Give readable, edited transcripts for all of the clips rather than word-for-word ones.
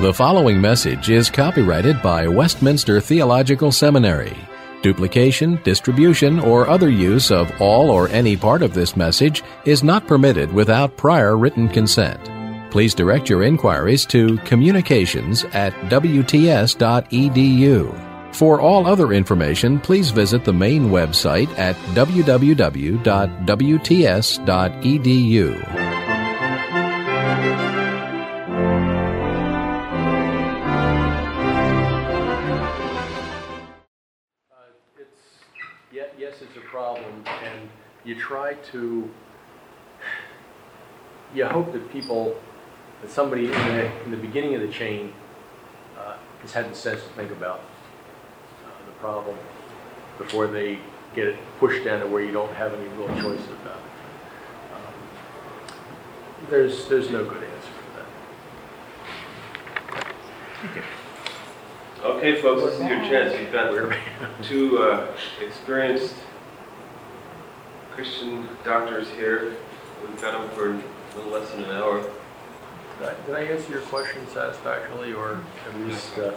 The following message is copyrighted by Westminster Theological Seminary. Duplication, distribution, or other use of all or any part of this message is not permitted without prior written consent. Please direct your inquiries to communications@wts.edu. For all other information, please visit the main website at www.wts.edu. Yes, it's a problem, and you try to, you hope that somebody in the beginning of the chain has had the sense to think about the problem before they get it pushed down to where you don't have any real choice about it. There's no good answer for that. Thank you. Okay, folks, this is your chance. You've got two experienced Christian doctors here. We've got them for a little less than an hour. Did I answer your question satisfactorily, or at least? Okay.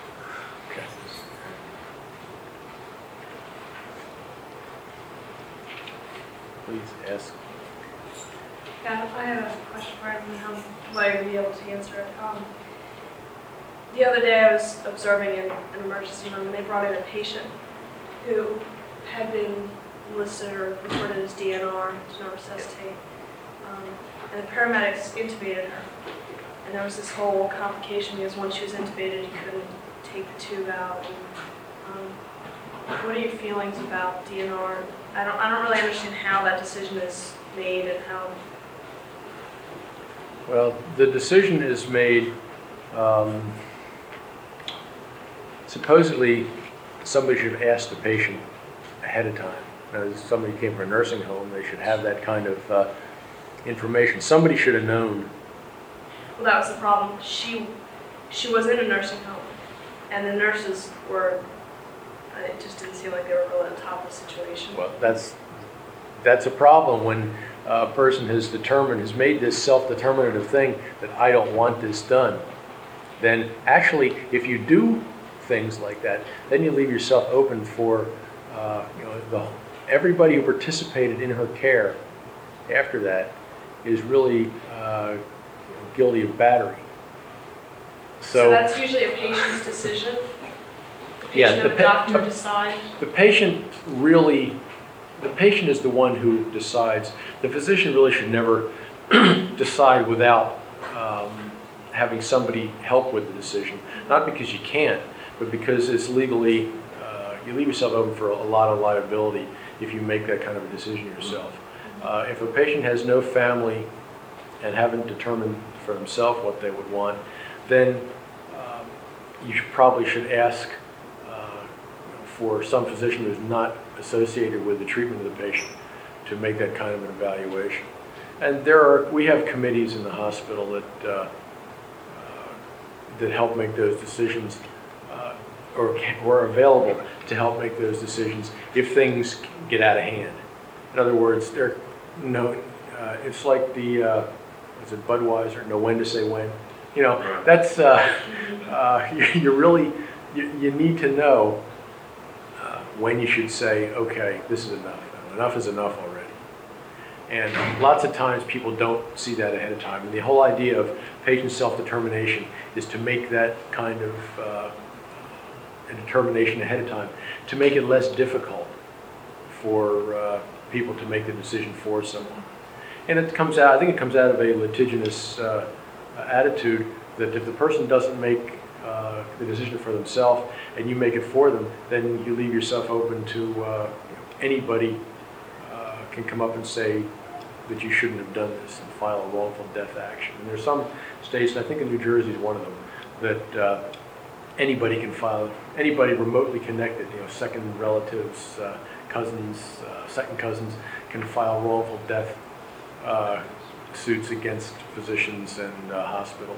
Please ask. Yeah, I have a question for you. How might I be able to answer it? The other day I was observing in an emergency room, and they brought in a patient who had been listed or reported as DNR, to not resuscitate, and the paramedics intubated her. And there was this whole complication because once she was intubated, he couldn't take the tube out. And, what are your feelings about DNR? I don't really understand how that decision is made and how. Well, the decision is made. Supposedly, somebody should ask the patient ahead of time. Now, if somebody came from a nursing home, they should have that kind of information. Somebody should have known. Well, that was the problem. She was in a nursing home, and the nurses were. It just didn't seem like they were really on top of the situation. Well, that's a problem when a person has made this self-determinative thing that I don't want this done. Then actually, if you do things like that, then you leave yourself open for everybody who participated in her care after that is really guilty of battery. So that's usually a patient's decision? The doctor decide? The patient is the one who decides. The physician really should never decide without having somebody help with the decision. Not because you can't, but because it's legally, you leave yourself open for a lot of liability if you make that kind of a decision yourself. If a patient has no family and haven't determined for themselves what they would want, then you probably should ask for some physician who's not associated with the treatment of the patient to make that kind of an evaluation. And we have committees in the hospital that help make those decisions, or are available to help make those decisions if things get out of hand. In other words, it's like is it Budweiser? Know when to say when. That's you need to know when you should say, okay, this is enough. Enough is enough already. And lots of times people don't see that ahead of time. And the whole idea of patient self-determination is to make that kind of a determination ahead of time, to make it less difficult for people to make the decision for someone. And I think it comes out of a litigious attitude that if the person doesn't make the decision for themselves and you make it for them, then you leave yourself open to anybody can come up and say that you shouldn't have done this and file a wrongful death action. And there's some states, and I think in New Jersey is one of them, that anybody can file, anybody remotely connected, second relatives, cousins, second cousins, can file wrongful death suits against physicians and hospitals.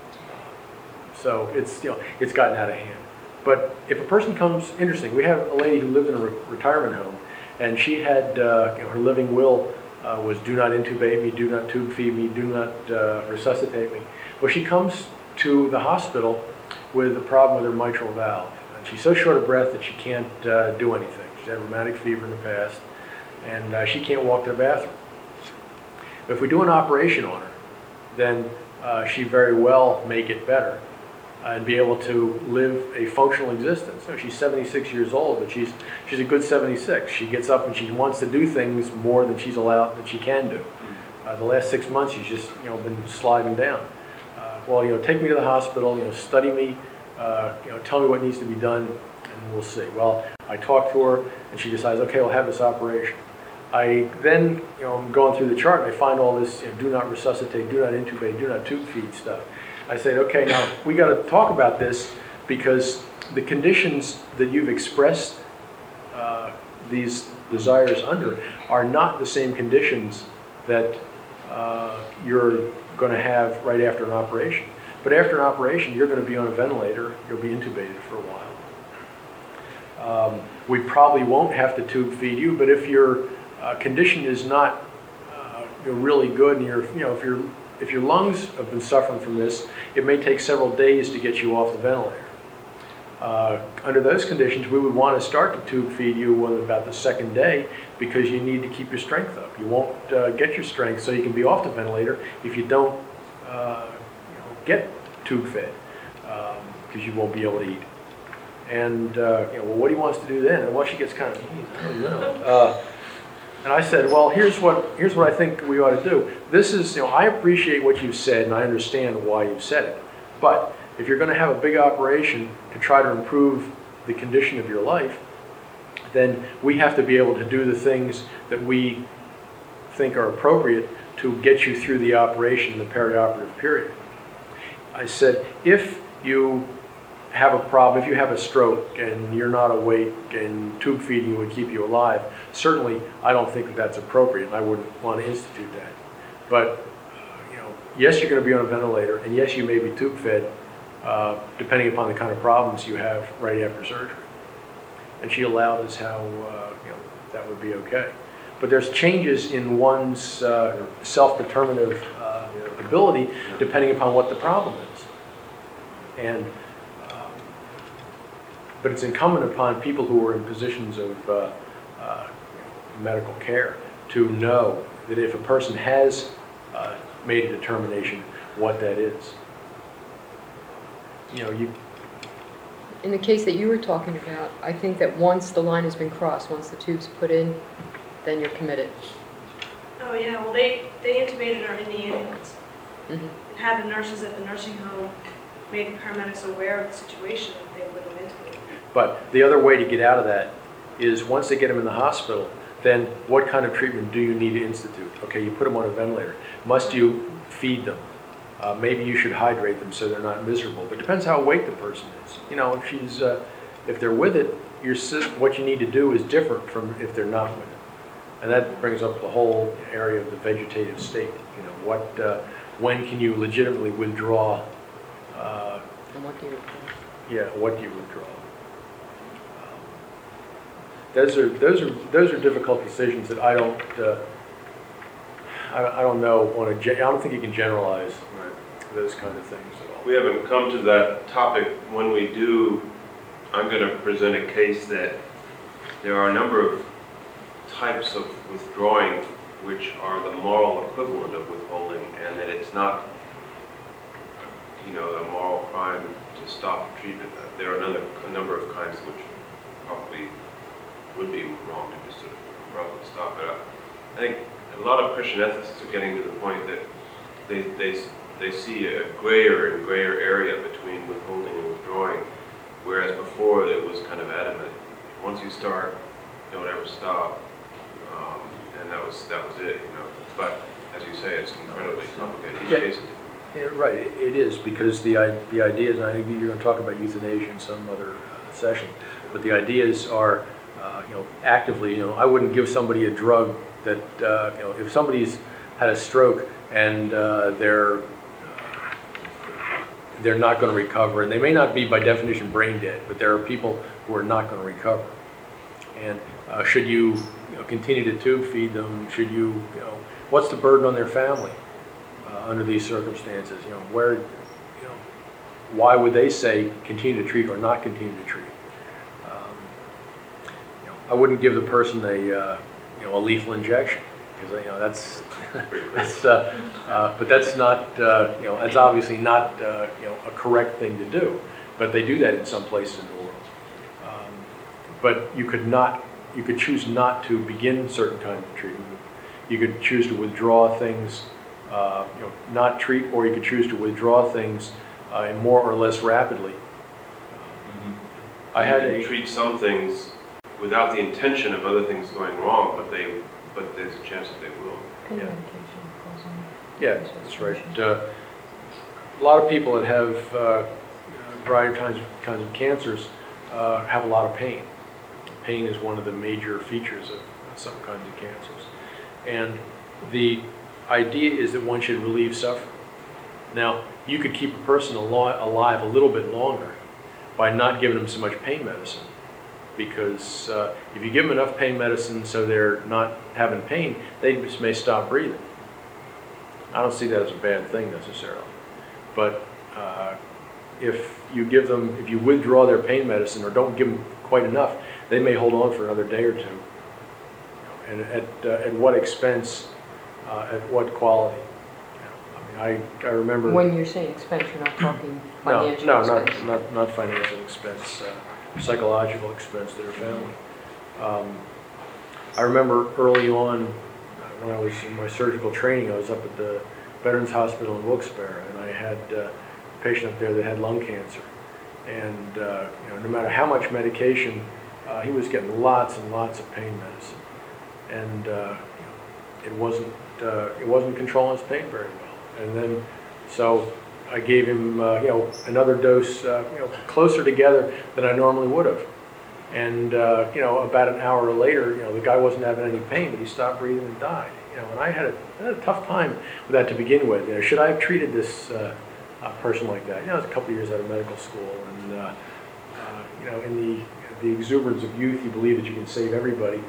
So it's gotten out of hand. But if a person comes, interesting, we have a lady who lived in a retirement home, and she had her living will was do not intubate me, do not tube feed me, do not resuscitate me. Well, she comes to the hospital with a problem with her mitral valve. And she's so short of breath that she can't do anything. She's had rheumatic fever in the past, and she can't walk to the bathroom. But if we do an operation on her, then she very well may get better and be able to live a functional existence. So she's 76 years old, but she's a good 76. She gets up and she wants to do things more than she's allowed, that she can do. The last 6 months, she's just been sliding down. Well, take me to the hospital, study me, tell me what needs to be done, and we'll see. Well, I talk to her, and she decides, okay, we'll have this operation. I then, I'm going through the chart, and I find all this, do not resuscitate, do not intubate, do not tube feed stuff. I said, okay, now we got to talk about this because the conditions that you've expressed these desires under are not the same conditions that you're going to have right after an operation. But after an operation, you're going to be on a ventilator, you'll be intubated for a while. We probably won't have to tube feed you, but if your condition is not really good, and if your lungs have been suffering from this, it may take several days to get you off the ventilator. Under those conditions, we would want to start to tube feed you on about the second day because you need to keep your strength up. You won't get your strength so you can be off the ventilator if you don't get tube fed because you won't be able to eat. And what he wants to do then? And she gets kind of, and I said, well, here's what I think we ought to do. This is, I appreciate what you've said and I understand why you've said it. But if you're going to have a big operation to try to improve the condition of your life, then we have to be able to do the things that we think are appropriate to get you through the operation in the perioperative period. I said, if you have a problem, if you have a stroke and you're not awake and tube feeding would keep you alive, certainly I don't think that that's appropriate and I wouldn't want to institute that. But yes, you're going to be on a ventilator, and yes, you may be tube fed, depending upon the kind of problems you have right after surgery. And she allowed us how that would be okay. But there's changes in one's self-determinative ability depending upon what the problem is. And but it's incumbent upon people who are in positions of medical care to know that if a person has made a determination, what that is. In the case that you were talking about, I think that once the line has been crossed, once the tube's put in, then you're committed. Oh yeah, well they intubated her in the ambulance. Mm-hmm. Had the nurses at the nursing home made the paramedics aware of the situation, they would have intubated. But the other way to get out of that is once they get them in the hospital, then what kind of treatment do you need to institute? Okay, you put them on a ventilator. Must you feed them? Maybe you should hydrate them so they're not miserable. But it depends how awake the person is. If they're with it, what you need to do is different from if they're not with it. And that brings up the whole area of the vegetative state. When can you legitimately withdraw? And what do you withdraw? Yeah, what do you withdraw? Those are difficult decisions that I don't know. I don't think you can generalize those kind of things at all. We haven't come to that topic. When we do, I'm going to present a case that there are a number of types of withdrawing which are the moral equivalent of withholding, and that it's not, a moral crime to stop treatment. There are a number of kinds which probably would be wrong to just sort of abruptly stop it. I think a lot of Christian ethicists are getting to the point that they see a grayer and grayer area between withholding and withdrawing, whereas before it was kind of adamant. Once you start, don't ever stop, and that was it. But as you say, it's incredibly complicated. Each case is different. Yeah, right, it is, because the idea is, and I think you're going to talk about euthanasia in some other session, but the ideas are, actively, I wouldn't give somebody a drug that, if somebody's had a stroke and they're not going to recover, and they may not be by definition brain dead, but there are people who are not going to recover. And should you, continue to tube feed them? Should you, what's the burden on their family under these circumstances? why would they say continue to treat or not continue to treat? I wouldn't give the person a lethal injection because that's but that's not that's obviously not a correct thing to do. But they do that in some places in the world. But you could choose not to begin certain kinds of treatment. You could choose to withdraw things, not treat, or you could choose to withdraw things more or less rapidly. I had to treat some things without the intention of other things going wrong, but there's a chance that they will. Pain Yeah. medication causing Yeah, that's right. A lot of people that have a variety of kinds of cancers have a lot of pain. Pain is one of the major features of some kinds of cancers. And the idea is that one should relieve suffering. Now, you could keep a person alive a little bit longer by not giving them so much pain medicine. Because if you give them enough pain medicine so they're not having pain, they just may stop breathing. I don't see that as a bad thing necessarily. But if you withdraw their pain medicine or don't give them quite enough, they may hold on for another day or two. And at what expense, at what quality? I mean, I remember... When you're saying expense, you're not talking financial expense? No, not financial expense, psychological expense to their family. I remember early on, when I was in my surgical training, I was up at the Veterans Hospital in Wilkes-Barre, and I had a patient up there that had lung cancer. And no matter how much medication, he was getting lots and lots of pain medicine. And it wasn't controlling his pain very well. And then, so I gave him, another dose, closer together than I normally would have. And, about an hour later, the guy wasn't having any pain, but he stopped breathing and died. And I had a tough time with that to begin with. Should I have treated this person like that? It was a couple of years out of medical school, and in the exuberance of youth, you believe that you can save everybody.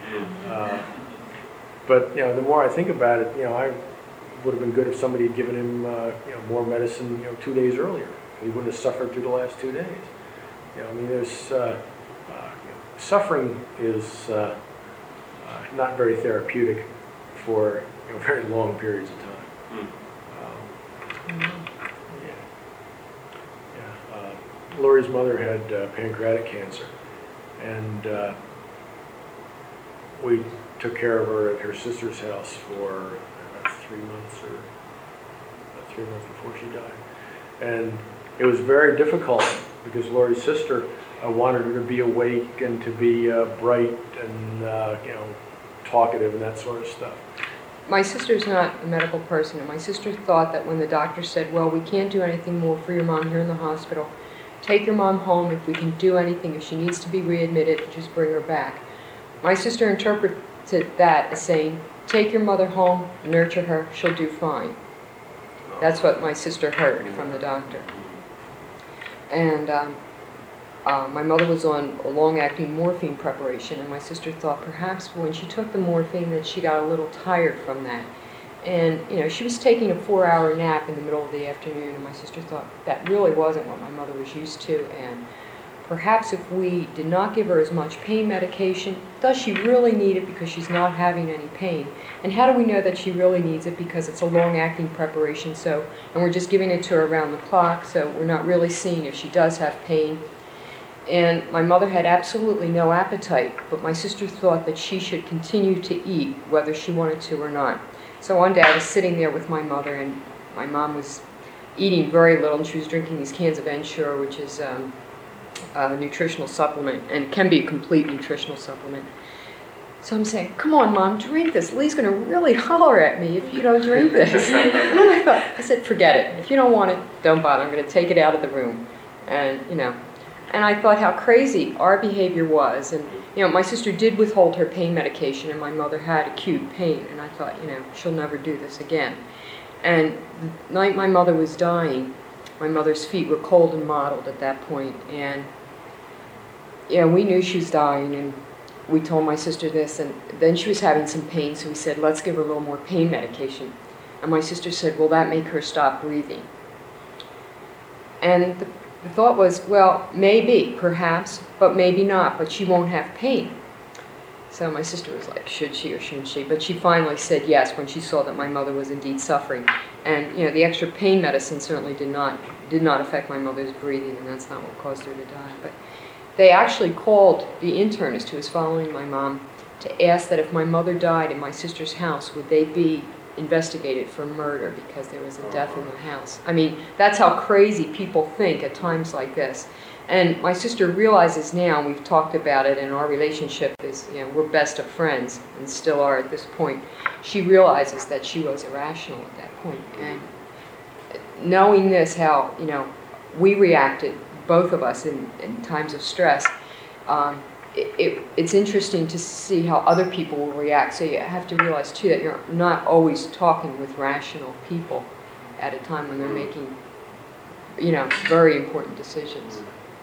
But the more I think about it, I would have been good if somebody had given him more medicine 2 days earlier. He wouldn't have suffered through the last 2 days. There's suffering is not very therapeutic for very long periods of time. Lori's mother had pancreatic cancer, and we took care of her at her sister's house for about 3 months before she died. And it was very difficult because Lori's sister wanted her to be awake and to be bright and talkative and that sort of stuff. My sister's not a medical person, and my sister thought that when the doctor said, well, we can't do anything more for your mom here in the hospital, take your mom home. If we can do anything, if she needs to be readmitted, just bring her back. My sister interpreted that as saying, take your mother home, nurture her, she'll do fine. That's what my sister heard from the doctor. And my mother was on a long-acting morphine preparation, and my sister thought perhaps when she took the morphine that she got a little tired from that. And, she was taking a 4-hour nap in the middle of the afternoon, and my sister thought that really wasn't what my mother was used to, and perhaps if we did not give her as much pain medication, does she really need it because she's not having any pain? And how do we know that she really needs it because it's a long-acting preparation, and we're just giving it to her around the clock, so we're not really seeing if she does have pain. And my mother had absolutely no appetite, but my sister thought that she should continue to eat, whether she wanted to or not. So one day I was sitting there with my mother, and my mom was eating very little, and she was drinking these cans of Ensure, which is a nutritional supplement, and it can be a complete nutritional supplement. So I'm saying, come on, Mom, drink this. Lee's going to really holler at me if you don't drink this. And I said, forget it. If you don't want it, don't bother. I'm going to take it out of the room. And, and I thought how crazy our behavior was. And, my sister did withhold her pain medication, and my mother had acute pain. And I thought, she'll never do this again. And the night my mother was dying, my mother's feet were cold and mottled at that point. And, we knew she was dying, and we told my sister this. And then she was having some pain, so we said, let's give her a little more pain medication. And my sister said, will that make her stop breathing? And the thought was, well, maybe, perhaps, but maybe not, but she won't have pain. So my sister was like, should she or shouldn't she? But she finally said yes when she saw that my mother was indeed suffering. And the extra pain medicine certainly did not affect my mother's breathing, and that's not what caused her to die. But they actually called the internist who was following my mom to ask that if my mother died in my sister's house, would they be investigated for murder because there was a death in the house. I mean, that's how crazy people think at times like this. And my sister realizes now, and we've talked about it, and our relationship is, we're best of friends, and still are at this point. She realizes that she was irrational at that point. And knowing this, how, we reacted, both of us, in times of stress, it's interesting to see how other people will react. So you have to realize, too, that you're not always talking with rational people at a time when they're making, very important decisions.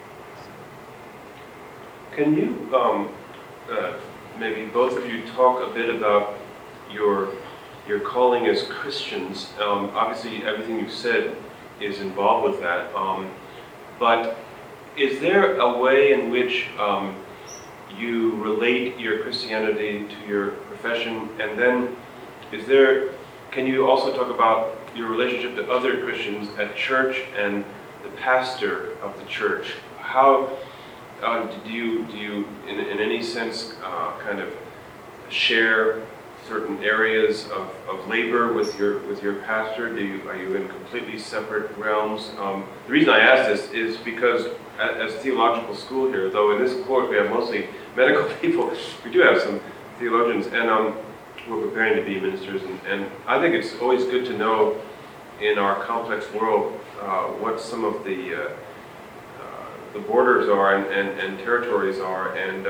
Can you, maybe both of you talk a bit about your calling as Christians? Obviously, everything you said is involved with that. But is there a way in which you relate your Christianity to your profession? And then can you also talk about your relationship to other Christians at church and the pastor of the church? How do you in any sense kind of share certain areas of labor with your pastor? Are you in completely separate realms? The reason I ask this is because as theological school here, though in this course we have mostly medical people, we do have some theologians, and we're preparing to be ministers, and I think it's always good to know in our complex world what some of the borders are and territories are, and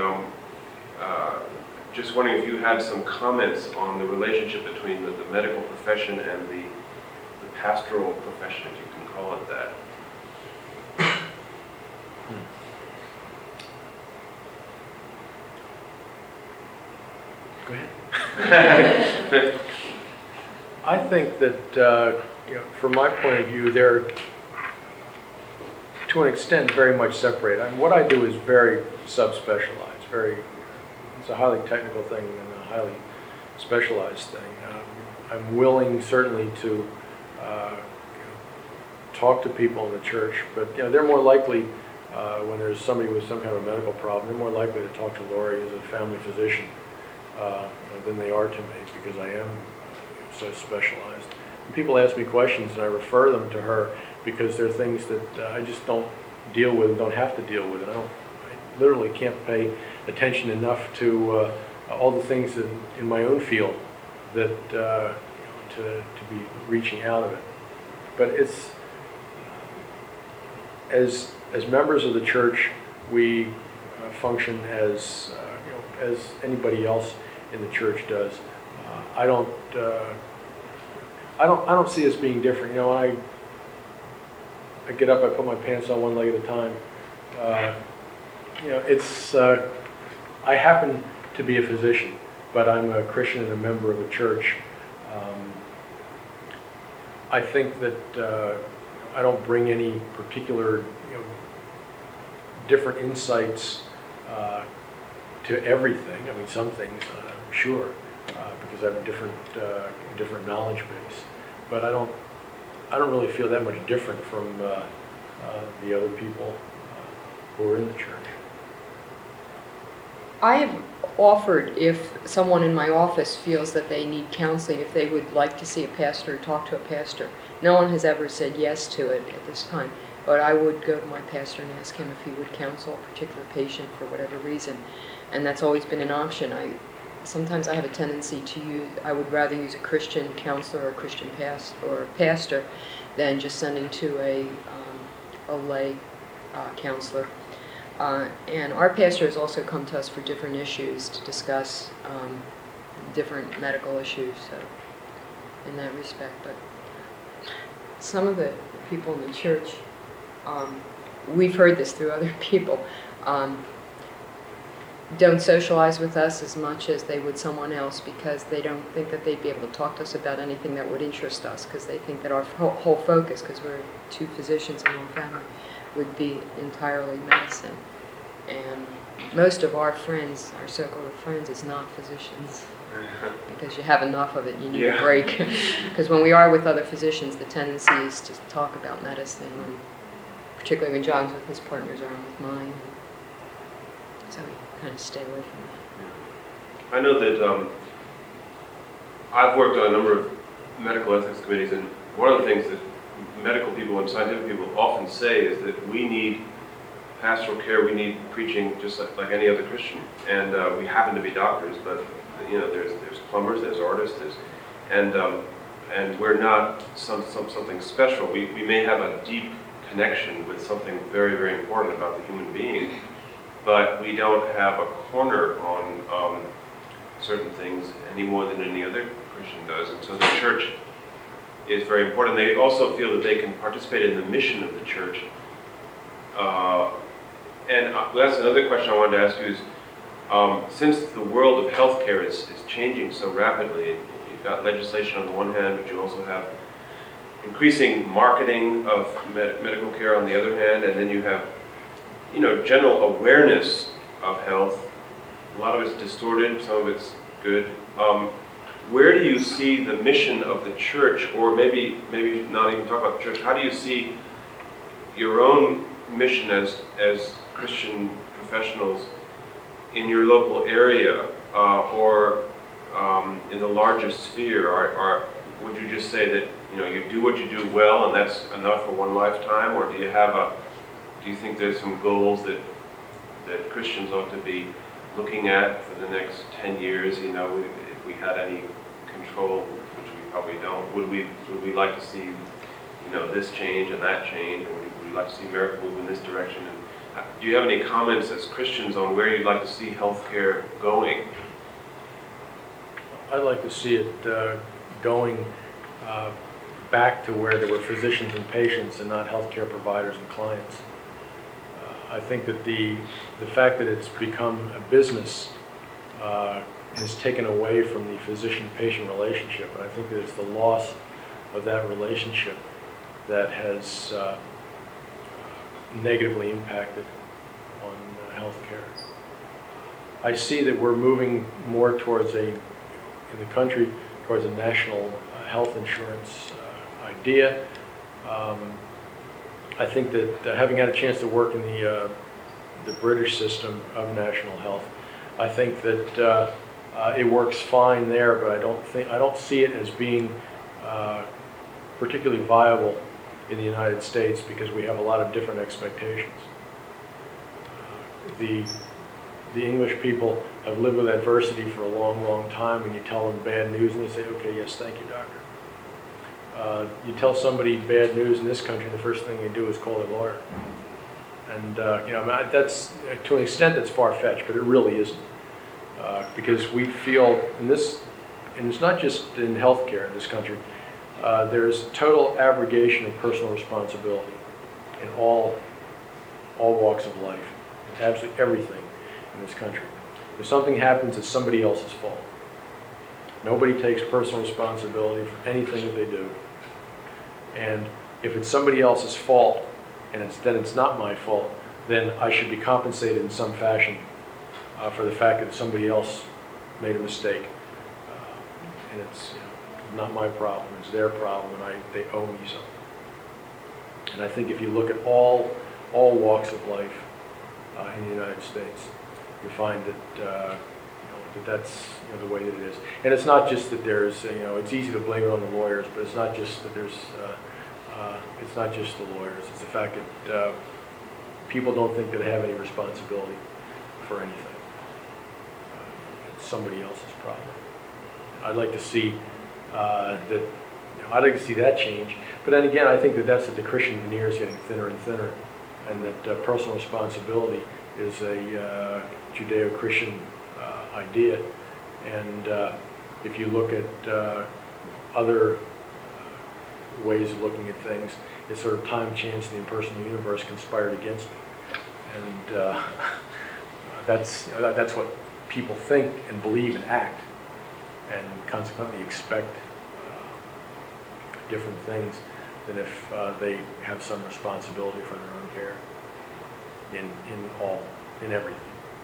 just wondering if you had some comments on the relationship between the medical profession and the pastoral profession, if you can call it that. Go ahead. I think that, from my point of view, they're, to an extent, very much separated. I mean, what I do is very subspecialized, it's a highly technical thing and a highly specialized thing. I'm willing, certainly, to talk to people in the church, but they're more likely, when there's somebody with some kind of medical problem, they're more likely to talk to Lori as a family physician than they are to me, because I am so specialized. And people ask me questions, and I refer them to her because they're things that I just don't deal with and don't have to deal with. And I literally can't pay attention enough to all the things in my own field that to be reaching out of it. But it's as members of the church, we function as anybody else in the church does. I don't see us being different. When I get up, I put my pants on one leg at a time. I happen to be a physician, but I'm a Christian and a member of a church. I think that I don't bring any particular different insights to everything. I mean, some things, sure, because I have a different knowledge base. But I don't really feel that much different from the other people who are in the church. I have offered, if someone in my office feels that they need counseling, if they would like to see a pastor or talk to a pastor. No one has ever said yes to it at this time, but I would go to my pastor and ask him if he would counsel a particular patient for whatever reason, and that's always been an option. Sometimes I have a tendency I would rather use a Christian counselor or a Christian pastor than just sending to a lay counselor. And our pastor has also come to us for different issues to discuss different medical issues, so in that respect. But some of the people in the church, we've heard this through other people, don't socialize with us as much as they would someone else because they don't think that they'd be able to talk to us about anything that would interest us because they think that our whole focus, because we're two physicians in one family, would be entirely medicine. And most of our friends, our circle of friends, is not physicians because you have enough of it and you need a break. Because when we are with other physicians, the tendency is to talk about medicine, and particularly when John's with his partners or I'm with mine. So we kind of stay away from that. I know that I've worked on a number of medical ethics committees, and one of the things that medical people and scientific people often say is that we need pastoral care, we need preaching just like any other Christian. And we happen to be doctors, but there's plumbers, there's artists, and we're not something special. We may have a deep connection with something very, very important about the human being, but we don't have a corner on certain things any more than any other Christian does. And so the church is very important. They also feel that they can participate in the mission of the church. That's another question I wanted to ask you is, since the world of healthcare is changing so rapidly, you've got legislation on the one hand, but you also have increasing marketing of medical care on the other hand, and then you have general awareness of health. A lot of it's distorted, some of it's good. Where do you see the mission of the church, or maybe not even talk about the church, how do you see your own mission as Christian professionals in your local area, or in the larger sphere? Or would you just say that you do what you do well and that's enough for one lifetime, or do you think there's some goals that Christians ought to be looking at for the next 10 years? If we had any control, which we probably don't, would we like to see this change and that change, or would we like to see America move in this direction? And do you have any comments as Christians on where you'd like to see healthcare going? I'd like to see it going back to where there were physicians and patients and not healthcare providers and clients. I think that the fact that it's become a business has taken away from the physician-patient relationship, and I think that it's the loss of that relationship that has negatively impacted on healthcare. I see that we're moving more towards in the country, towards a national health insurance idea. I think that having had a chance to work in the British system of national health, I think that it works fine there, but I don't see it as being particularly viable in the United States because we have a lot of different expectations. The English people have lived with adversity for a long, long time, and you tell them bad news and they say, okay, yes, thank you, doctor. You tell somebody bad news in this country, the first thing they do is call their lawyer. And that's, to an extent, that's far-fetched, but it really isn't. Because we feel, and it's not just in healthcare in this country, there's total abrogation of personal responsibility in all walks of life, absolutely everything in this country. If something happens, it's somebody else's fault. Nobody takes personal responsibility for anything that they do. And if it's somebody else's fault, and then it's not my fault, then I should be compensated in some fashion for the fact that somebody else made a mistake. And it's not my problem, it's their problem, and they owe me something. And I think if you look at all walks of life in the United States, you find that that's the way that it is. And it's not just that there's, it's easy to blame it on the lawyers, but it's not just that it's not just the lawyers. It's the fact that people don't think that they have any responsibility for anything. It's somebody else's problem. I'd like to see I'd like to see that change. But then again, I think that's that the Christian veneer is getting thinner and thinner, and that personal responsibility is a Judeo-Christian idea. And if you look at other ways of looking at things, it's sort of time, chance, and the impersonal universe conspired against me. And that's what people think and believe and act, and consequently expect different things than if they have some responsibility for their own care in everything.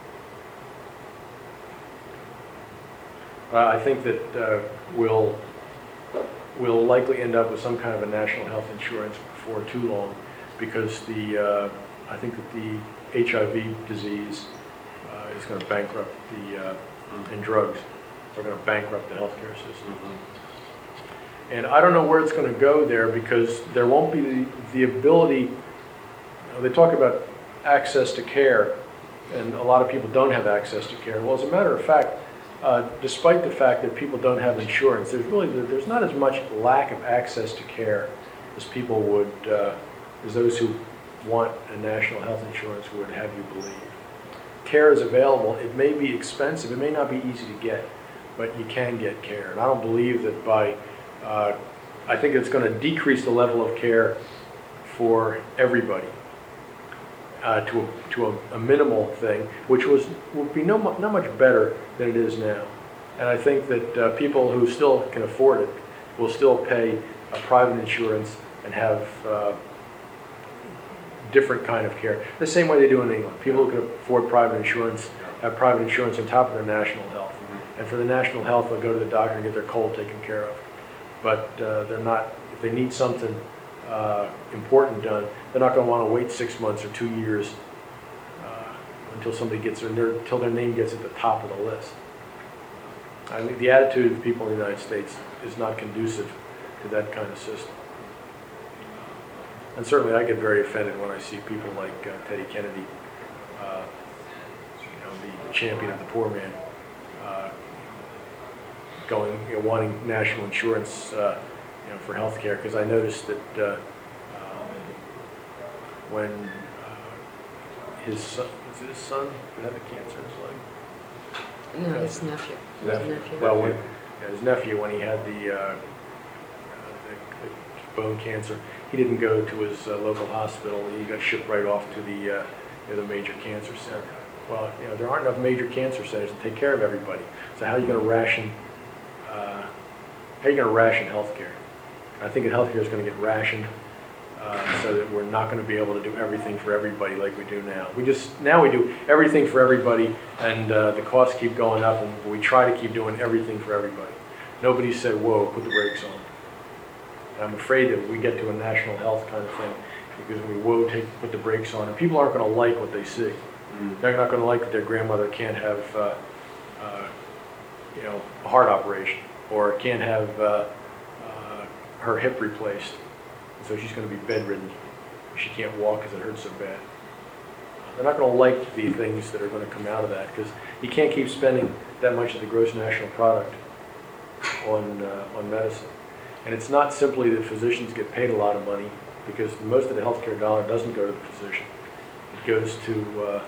I think that we'll likely end up with some kind of a national health insurance before too long, because I think that the HIV disease is going to bankrupt and drugs are going to bankrupt the healthcare system. And I don't know where it's going to go there, because there won't be the ability. They talk about access to care, and a lot of people don't have access to care. Well, as a matter of fact, despite the fact that people don't have insurance, there's not as much lack of access to care as people would, as those who want a national health insurance would have you believe. Care is available. It may be expensive. It may not be easy to get, but you can get care. And I don't believe that I think it's going to decrease the level of care for everybody to a minimal thing, which would be not much better than it is now. And I think that people who still can afford it will still pay a private insurance and have different kind of care, the same way they do in England. People who can afford private insurance have private insurance on top of their national health. And for the national health, they'll go to the doctor and get their cold taken care of. But they're not, if they need something important done, they're not going to want to wait 6 months or 2 years until somebody gets until their name gets at the top of the list. I think the attitude of people in the United States is not conducive to that kind of system. And certainly I get very offended when I see people like Teddy Kennedy, the champion of the poor man, wanting national insurance for health care, because I noticed that when his son had the cancer in his leg? No, his nephew. Well, his nephew, when he had the bone cancer, he didn't go to his local hospital. He got shipped right off to the major cancer center. Well, there aren't enough major cancer centers to take care of everybody. So how are you going to ration? Health care? I think that health care is going to get rationed, so that we're not going to be able to do everything for everybody like we do now. We do everything for everybody, and the costs keep going up, and we try to keep doing everything for everybody. Nobody said, "Whoa, put the brakes on." And I'm afraid that we get to a national health kind of thing, because we put the brakes on, and people aren't going to like what they see. They're not going to like that their grandmother can't have a heart operation, or can't have her hip replaced, so she's going to be bedridden. She can't walk because it hurts so bad. They're not going to like the things that are going to come out of that, because you can't keep spending that much of the gross national product on medicine. And it's not simply that physicians get paid a lot of money, because most of the healthcare dollar doesn't go to the physician. It goes to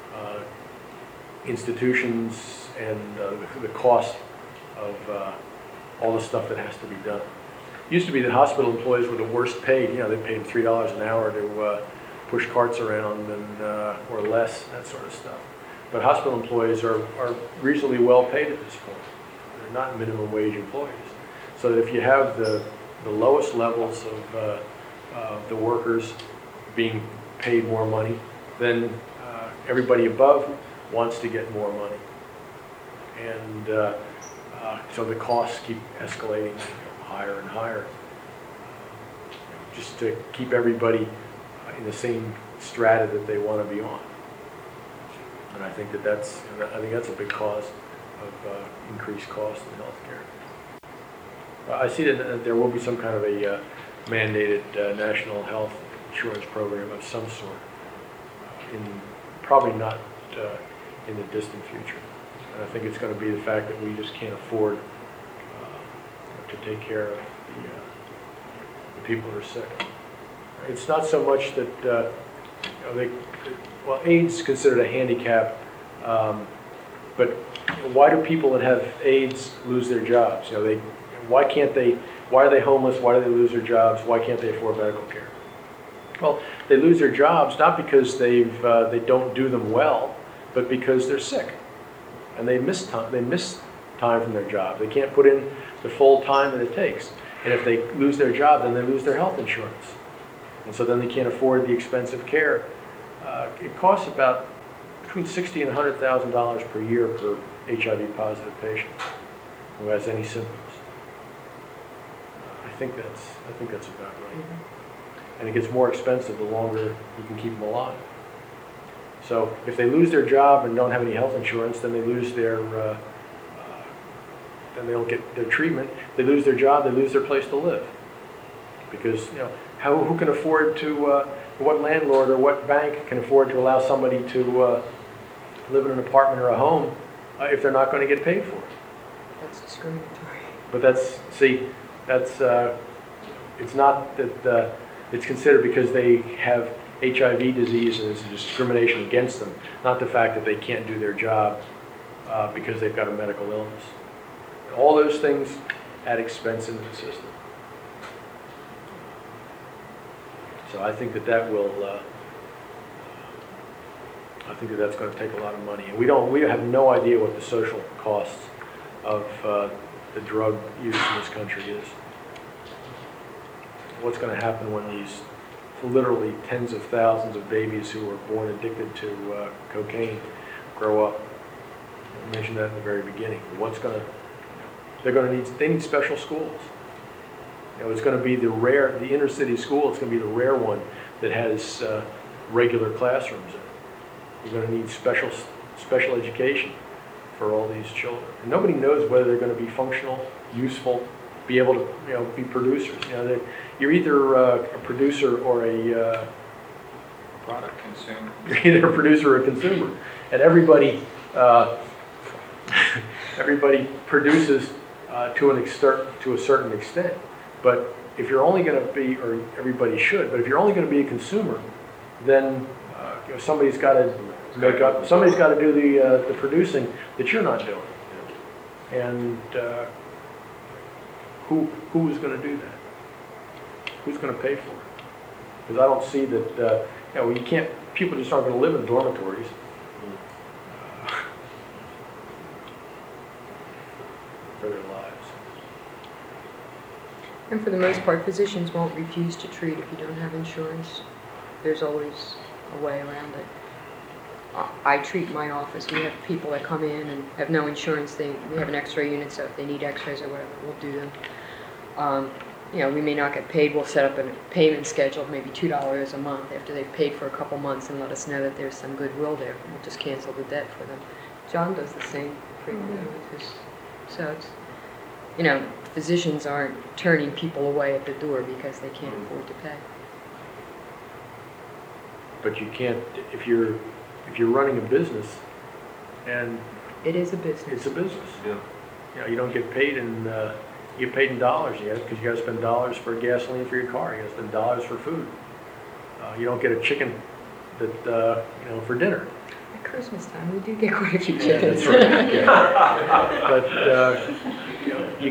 institutions and the cost of all the stuff that has to be done. It used to be that hospital employees were the worst paid. They paid $3 an hour to push carts around or less, that sort of stuff. But hospital employees are reasonably well paid at this point. They're not minimum wage employees. So that if you have the lowest levels of the workers being paid more money, then everybody above wants to get more money. And so the costs keep escalating higher and higher, just to keep everybody in the same strata that they want to be on. And I think that's a big cause of increased cost in healthcare. I see that there will be some kind of a mandated national health insurance program of some sort, probably not in the distant future. And I think it's going to be the fact that we just can't afford to take care of the people who are sick. It's not so much that AIDS is considered a handicap, but why do people that have AIDS lose their jobs? Why are they homeless? Why do they lose their jobs? Why can't they afford medical care? Well, they lose their jobs not because they don't do them well. but because they're sick and they miss time from their job. They can't put in the full time that it takes. And if they lose their job, then they lose their health insurance. And so then they can't afford the expensive care. It costs about between $60,000 and $100,000 per year per HIV positive patient who has any symptoms. I think that's about right. And it gets more expensive the longer you can keep them alive. So if they lose their job and don't have any health insurance, then they lose their, then they don't get their treatment. They lose their job, they lose their place to live. Because, you know, who can afford to, what landlord or what bank can afford to allow somebody to live in an apartment or a home if they're not going to get paid for it? That's discriminatory. But that's, see, that's, it's not that it's considered because they have HIV disease and it's a discrimination against them, not the fact that they can't do their job because they've got a medical illness. All those things add expense into the system. So I think that will, I think that that's going to take a lot of money. And we have no idea what the social costs of the drug use in this country is. What's going to happen when these literally tens of thousands of babies who were born addicted to cocaine grow up? I mentioned that in the very beginning. They need special schools. You know, it's going to be the inner city school, it's going to be the rare one that has regular classrooms in it. You're going to need special education for all these children. And nobody knows whether they're going to be functional, useful, be able to, you know, be producers. You know, you're either a producer or a product consumer. You're either a producer or a consumer, and everybody produces to a certain extent. But if you're only going to be, or everybody should, but if you're only going to be a consumer, then you know, somebody's got to do the producing that you're not doing. And who is going to do that? Who's going to pay for it? Because I don't see that, you know, you can't, people just aren't going to live in dormitories. For their lives. And for the most part, physicians won't refuse to treat if you don't have insurance. There's always a way around it. I treat in my office. We have people that come in and have no insurance. We have an x-ray unit, so if they need x-rays or whatever, we'll do them. You know, we may not get paid. We'll set up a payment schedule of maybe $2 a month after they've paid for a couple months and let us know that there's some goodwill there. We'll just cancel the debt for them. John does the same frequently with his. So it's, you know, physicians aren't turning people away at the door because they can't afford to pay. But you can't, if you're running a business, and it is a business. It's a business. Yeah. You know, you don't get paid in you get paid in dollars, because you got to spend dollars for gasoline for your car. You got to spend dollars for food. You don't get a chicken that you know, for dinner. At Christmas time, we do get quite a few chickens. That's right. Yeah. But you know, you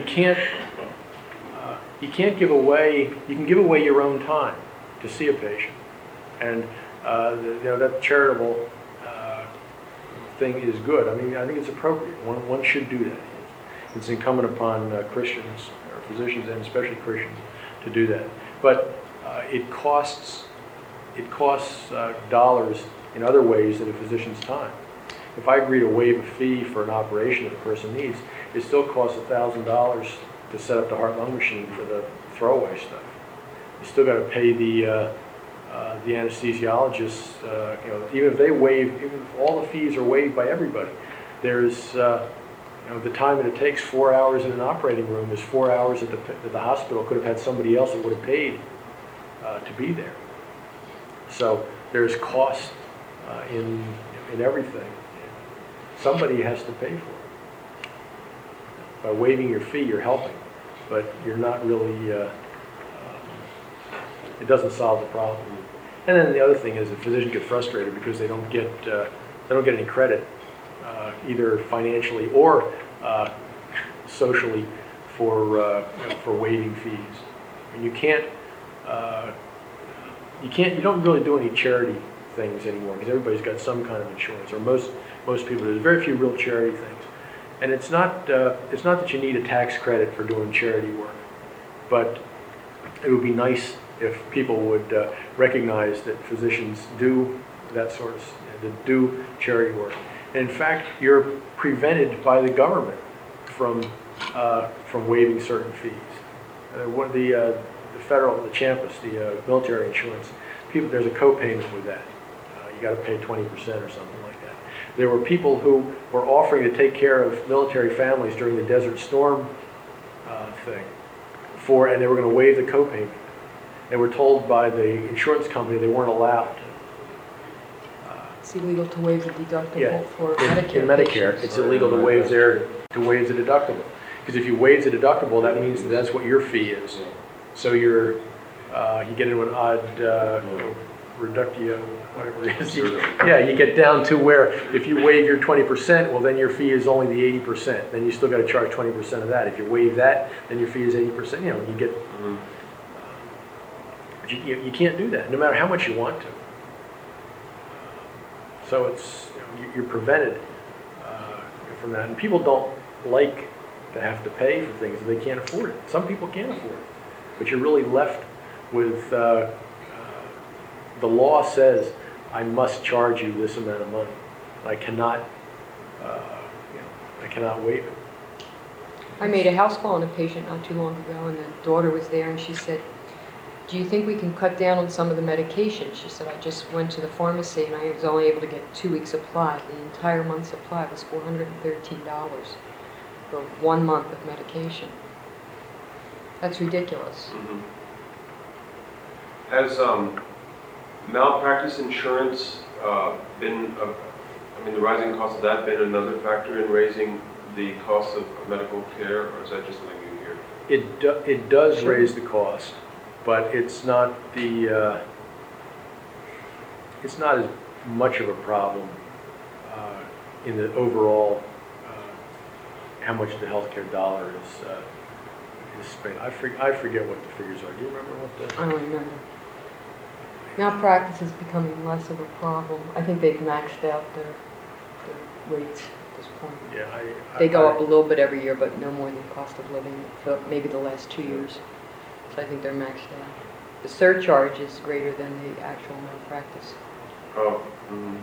can't give away. You can give away your own time to see a patient, and you know, that charitable thing is good. I mean, I think it's appropriate. One should do that. It's incumbent upon Christians, or physicians, and especially Christians, to do that. But it costs dollars in other ways than a physician's time. If I agree to waive a fee for an operation that a person needs, it still costs $1,000 to set up the heart-lung machine for the throwaway stuff. You still got to pay the anesthesiologist. You know, even if all the fees are waived by everybody, there's you know, the time that it takes, 4 hours in an operating room, is 4 hours at the hospital. Could have had somebody else that would have paid to be there. So there's cost in everything. Somebody has to pay for it. By waiving your fee, you're helping, but you're not really. It doesn't solve the problem. And then the other thing is, the physicians get frustrated because they don't get any credit, either financially or socially, for waiving fees. And you don't really do any charity things anymore because everybody's got some kind of insurance, or most Most people, there's very few real charity things. And it's not that you need a tax credit for doing charity work, but it would be nice if people would recognize that physicians do that sort of, that do charity work. And in fact, you're prevented by the government from waiving certain fees. The federal, the CHAMPUS, the military insurance, there's a co-payment with that. You got to pay 20% or something like that. There were people who were offering to take care of military families during the Desert Storm thing, and they were going to waive the co-payment. They were told by the insurance company they weren't allowed. It's illegal to waive the deductible Yeah, for in Medicare Medicare, patients. it's illegal to waive the deductible. Because if you waive the deductible, that means that's what your fee is. So you get into an odd reductio, whatever it is. Yeah, you get down to where if you waive your 20%, well then your fee is only the 80%. Then you still got to charge 20% of that. If you waive that, then your fee is 80%. You know, you get. But you can't do that, no matter how much you want to. So it's you're prevented from that, and people don't like to have to pay for things that they can't afford it. Some people can't afford it, but you're really left with the law says I must charge you this amount of money. I cannot, I cannot waive it. I made a house call on a patient not too long ago, and the daughter was there, and she said, "Do you think we can cut down on some of the medication?" She said, "I just went to the pharmacy and I was only able to get 2 weeks' supply. The entire month's supply was $413 for 1 month of medication." That's ridiculous. Mm-hmm. Has malpractice insurance been, the rising cost of that been another factor in raising the cost of medical care, or is that just something you hear? It does raise the cost, but it's not it's not as much of a problem in the overall how much the healthcare dollar is spent. I forget what the figures are. Do you remember what the? I don't remember. Malpractice is becoming less of a problem. I think they've maxed out their rates at this point. Yeah, They go up a little bit every year, but no more than cost of living for maybe the last 2 years. So I think they're maxed out. The surcharge is greater than the actual malpractice. Oh. Mm-hmm.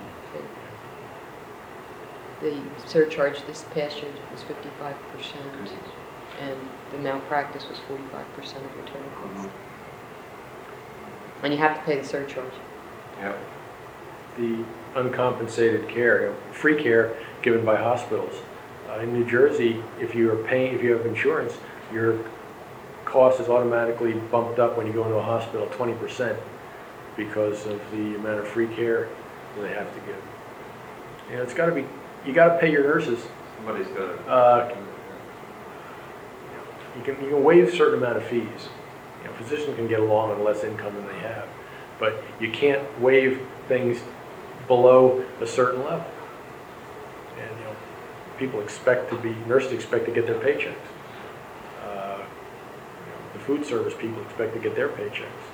The surcharge this past year was 55%, and the malpractice was 45% of your total cost. And you have to pay the surcharge. Yeah. The uncompensated care, free care given by hospitals. In New Jersey, if you have insurance, your cost is automatically bumped up when you go into a hospital 20% because of the amount of free care that they have to give. It's got to be. You got to pay your nurses. Somebody's got to. You can waive a certain amount of fees. Physicians can get along on less income than they have, but you can't waive things below a certain level. And nurses expect to get their paychecks. The food service people expect to get their paychecks.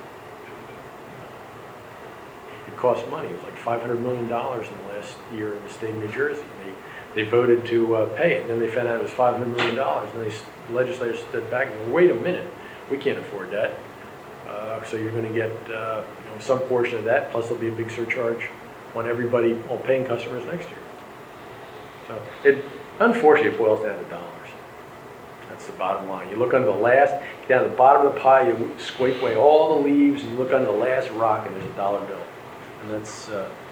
It costs money. It was like $500 million in the last year in the state of New Jersey. They voted to pay it, and then they found out it was $500 million, and the legislators stood back and said, "Wait a minute, we can't afford that." So you're going to get some portion of that, plus there'll be a big surcharge on everybody, all paying customers next year. So unfortunately, it boils down to dollars. That's the bottom line. You look under the down the bottom of the pie, you scrape away all the leaves, and you look under the last rock, and there's a dollar bill. And that's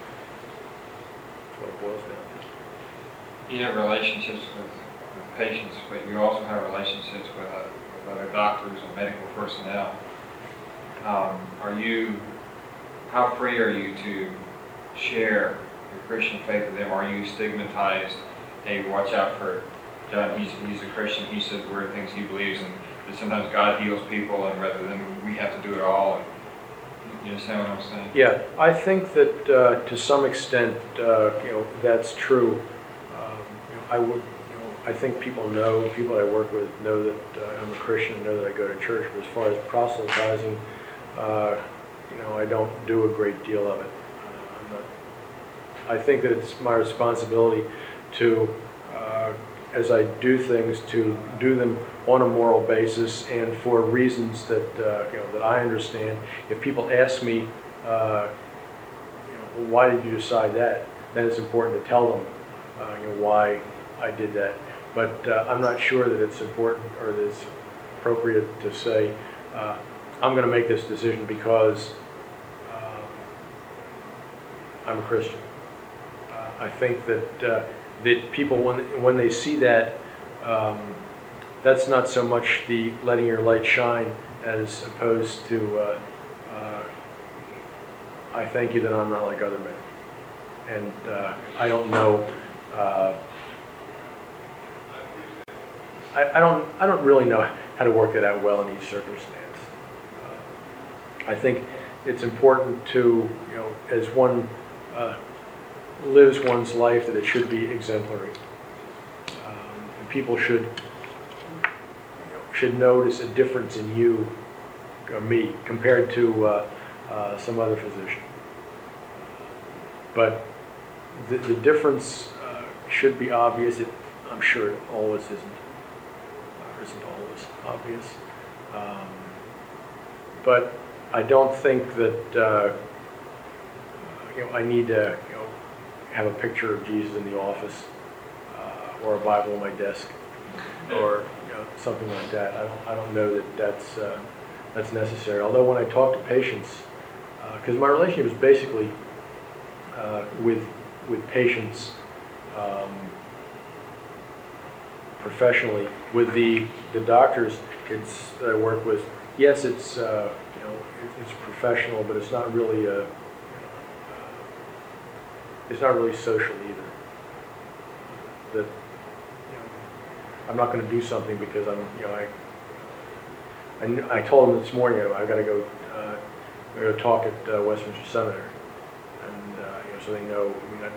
what it boils down to. You have relationships with patients, but you also have relationships with other doctors and medical personnel. How free are you to share your Christian faith with them? Are you stigmatized? Hey, watch out for John, he's a Christian, he says weird things he believes, and that sometimes God heals people, and rather than we have to do it all. You understand what I'm saying? Yeah, I think that to some extent, that's true. I think people I work with know that I'm a Christian, know that I go to church. But as far as proselytizing, I don't do a great deal of it. I think that it's my responsibility to, as I do things, to do them on a moral basis and for reasons that that I understand. If people ask me, why did you decide that? Then it's important to tell them, why I did that. But I'm not sure that it's important or that it's appropriate to say, I'm going to make this decision because I'm a Christian. I think that that people, when they see that, that's not so much the letting your light shine as opposed to I thank you that I'm not like other men. And I don't know. I don't really know how to work that out well in each circumstance. I think it's important to, as one lives one's life, that it should be exemplary. And people should notice a difference in you, or me, compared to some other physician. But the difference should be obvious. I'm sure it always isn't. Isn't always obvious. But I don't think that I need to have a picture of Jesus in the office or a Bible on my desk or something like that. I don't know that that's necessary. Although when I talk to patients, because my relationship is basically with patients professionally. With the doctors that I work with, yes, it's it's professional, but it's not really it's not really social either. That I'm not going to do something because I told them this morning I've got to go talk at Westminster Seminary, and so they know.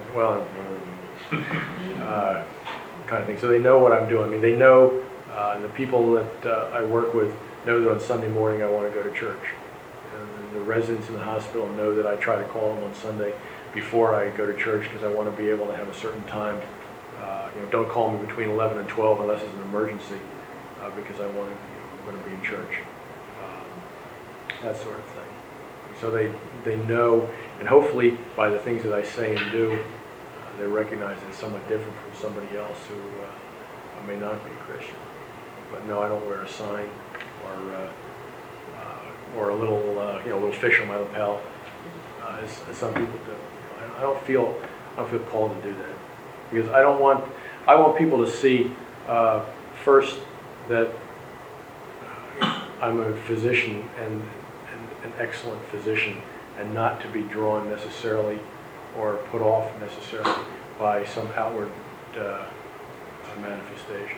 Kind of thing. So they know what I'm doing. I mean, they know, the people that I work with know that on Sunday morning I want to go to church. And the residents in the hospital know that I try to call them on Sunday before I go to church because I want to be able to have a certain time. Don't call me between 11 and 12 unless it's an emergency because I want to be in church. That sort of thing. So they know, and hopefully by the things that I say and do, they recognize it's somewhat different from somebody else who may not be a Christian. But no, I don't wear a sign or a little fish on my lapel, as some people do. I don't feel called to do that because I want people to see first that I'm a physician and an excellent physician, and not to be drawn necessarily or put off necessarily by some outward manifestation.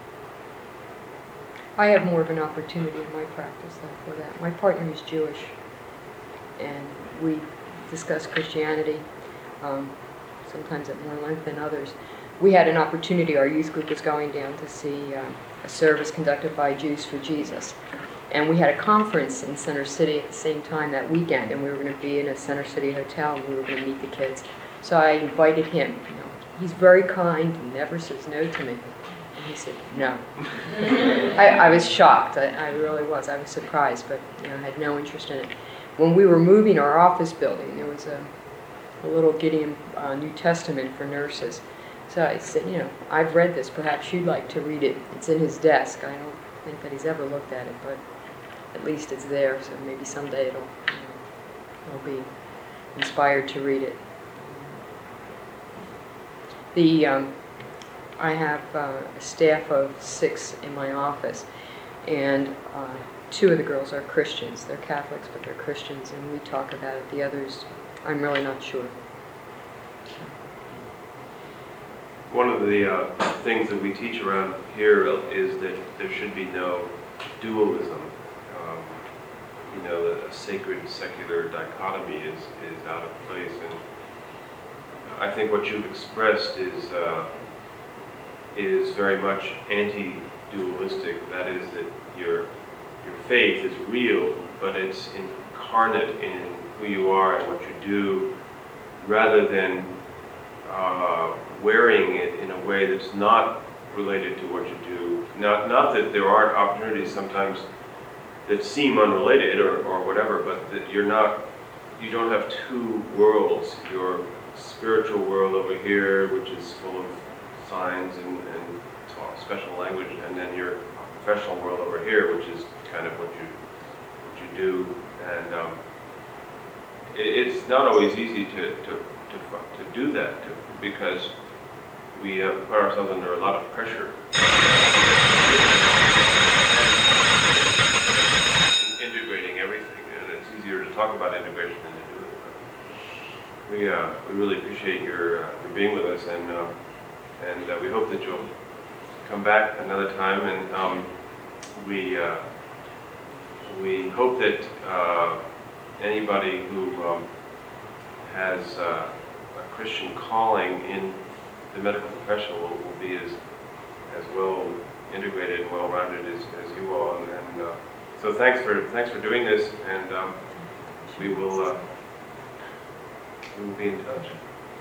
I have more of an opportunity in my practice for that. My partner is Jewish, and we discuss Christianity, sometimes at more length than others. We had an opportunity, our youth group was going down to see a service conducted by Jews for Jesus. And we had a conference in Center City at the same time that weekend, and we were going to be in a Center City hotel, and we were going to meet the kids. So I invited him. He's very kind, he never says no to me. And he said, no. I was shocked, I really was. I was surprised, but I had no interest in it. When we were moving our office building, there was a little Gideon New Testament for nurses. So I said, I've read this, perhaps you'd like to read it. It's in his desk. I don't think that he's ever looked at it, but at least it's there, so maybe someday it'll be inspired to read it. I have a staff of 6 in my office, and 2 of the girls are Christians. They're Catholics, but they're Christians, and we talk about it. The others, I'm really not sure. One of the things that we teach around here is that there should be no dualism. A sacred secular dichotomy is out of place, and I think what you've expressed is very much anti-dualistic. That is, that your faith is real, but it's incarnate in who you are and what you do, rather than wearing it in a way that's not related to what you do. Not that there aren't opportunities sometimes that seem unrelated or whatever, but that you don't have two worlds. Your spiritual world over here, which is full of signs and special language, and then your professional world over here, which is kind of what you do. And it's not always easy to do that, because we put ourselves under a lot of pressure. Integrating everything, and it's easier to talk about integration than to do it. We really appreciate your being with us, and we hope that you'll come back another time, and we hope that anybody who has a Christian calling in the medical profession will be as well integrated and well-rounded as you all. And so thanks for doing this, and we will be in touch.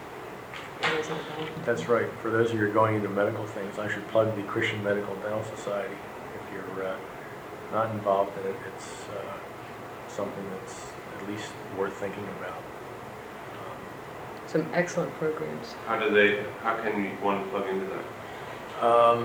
That's right. For those of you who are going into medical things, I should plug the Christian Medical Dental Society. If you're not involved in it, it's something that's at least worth thinking about. Some excellent programs. How can one plug into that?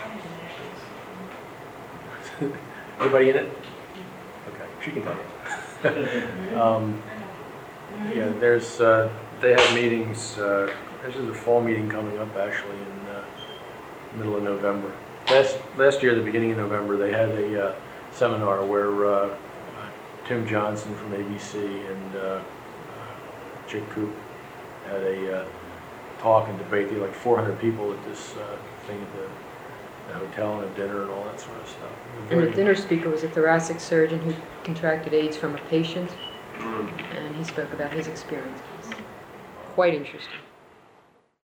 Anybody in it? Okay, she can tell you. Yeah, they have meetings. This is a fall meeting coming up actually in the middle of November. Last year, at the beginning of November, they had a seminar where Tim Johnson from ABC and Chick Coop had a talk and debate. They had like 400 people at this thing at the hotel, and a dinner and all that sort of stuff. And the dinner speaker was a thoracic surgeon who contracted AIDS from a patient, and he spoke about his experiences. Quite interesting.